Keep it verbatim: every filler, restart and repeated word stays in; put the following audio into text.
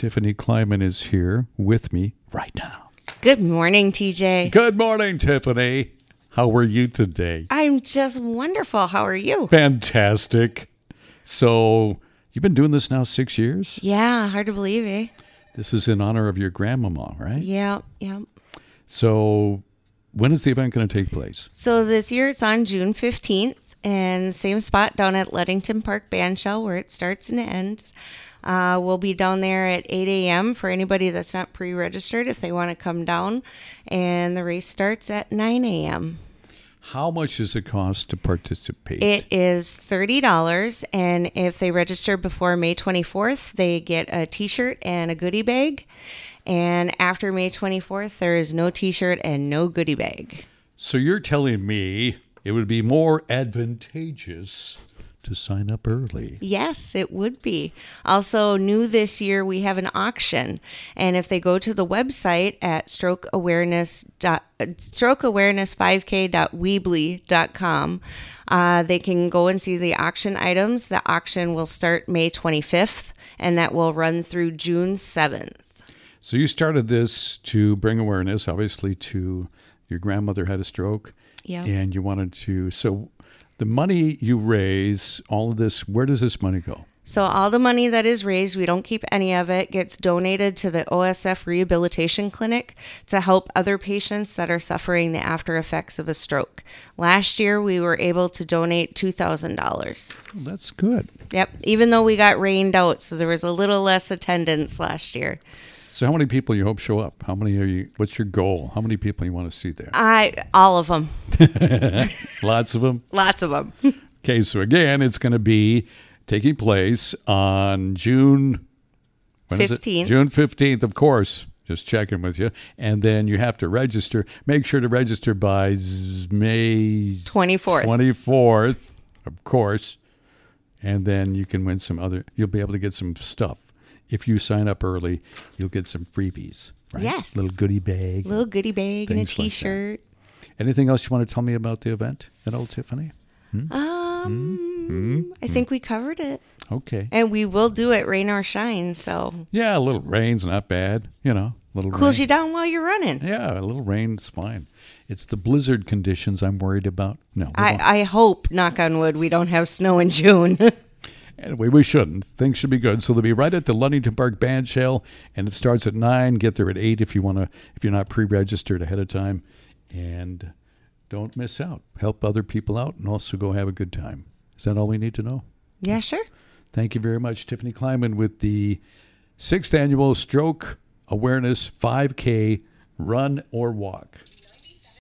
Tiffany Kleiman is here with me right now. Good morning, T J. Good morning, Tiffany. How are you today? I'm just wonderful. How are you? Fantastic. So you've been doing this now six years? Yeah, hard to believe, eh? This is in honor of your grandmama, right? Yeah, yeah. So when is the event going to take place? So this year it's on June fifteenth, and same spot down at Ludington Park Bandshell where it starts and ends. Uh, we'll be down there at eight a.m. for anybody that's not pre-registered if they want to come down. And the race starts at nine a.m. How much does it cost to participate? It is thirty dollars, and if they register before May twenty-fourth, they get a t-shirt and a goodie bag. And after May twenty-fourth, there is no t-shirt and no goodie bag. So you're telling me it would be more advantageous to sign up early? Yes, it would be. Also, new this year, we have an auction. And if they go to the website at stroke awareness stroke awareness five k dot weebly dot com, uh, they can go and see the auction items. The auction will start May twenty-fifth, and that will run through June seventh. So you started this to bring awareness, obviously, to your grandmother had a stroke. Yeah. And you wanted to, so the money you raise, all of this, where does this money go? So all the money that is raised, we don't keep any of it, gets donated to the O S F Rehabilitation Clinic to help other patients that are suffering the after effects of a stroke. Last year, we were able to donate two thousand dollars. Well, that's good. Yep, even though we got rained out, so there was a little less attendance last year. So how many people you hope show up? How many are you, what's your goal? How many people you want to see there? I all of them. Lots of them? Lots of them. Okay, so again, it's going to be taking place on June when is it? fifteenth. June fifteenth, of course. Just checking with you. And then you have to register. Make sure to register by z- May twenty-fourth. twenty-fourth, of course. And then you can win some other, you'll be able to get some stuff. If you sign up early, you'll get some freebies, right? Yes. Little goodie bag. Little goodie bag and a Things like that. t-shirt. Anything else you want to tell me about the event at Old Tiffany? Um, Hmm? I think we covered it. Okay. And we will do it rain or shine, so Yeah, a little rain's not bad. You know, a little cools rain. you down while you're running. Yeah, a little rain's fine. It's the blizzard conditions I'm worried about. No, we won't. I, I hope, knock on wood, we don't have snow in June. Anyway, we shouldn't. Things should be good. So they'll be right at the Ludington Park Bandshell, and it starts at nine. Get there at eight if you want to. If you're not pre-registered ahead of time, and don't miss out. Help other people out, and also go have a good time. Is that all we need to know? Yeah, sure. Thank you very much, Tiffany Kleiman, with the sixth annual Stroke Awareness five K Run or Walk.